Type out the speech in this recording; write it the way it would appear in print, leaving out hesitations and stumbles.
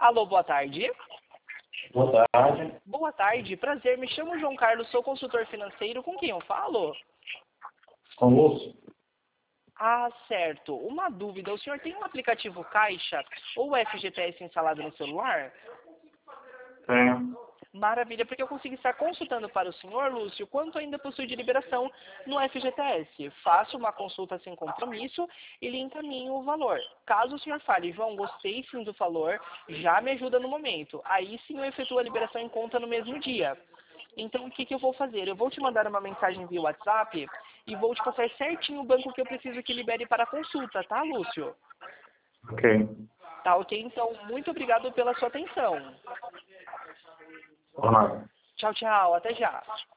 Alô, boa tarde. Boa tarde. Boa tarde, prazer. Me chamo João Carlos, sou consultor financeiro. Com quem eu falo? Com o Lúcio? Ah, certo. Uma dúvida. O senhor tem um aplicativo Caixa ou FGTS instalado no celular? Tenho. Maravilha, porque eu consegui estar consultando para o senhor, Lúcio, quanto ainda possui de liberação no FGTS. Faço uma consulta sem compromisso e lhe encaminho o valor. Caso o senhor fale, João, gostei sim do valor, já me ajuda no momento. Aí sim eu efetuo a liberação em conta no mesmo dia. Então, o que eu vou fazer? Eu vou te mandar uma mensagem via WhatsApp e vou te passar certinho o banco que eu preciso que libere para a consulta, tá, Lúcio? Ok. Tá ok? Então, muito obrigado pela sua atenção. Por nada. Tchau, tchau. Até já.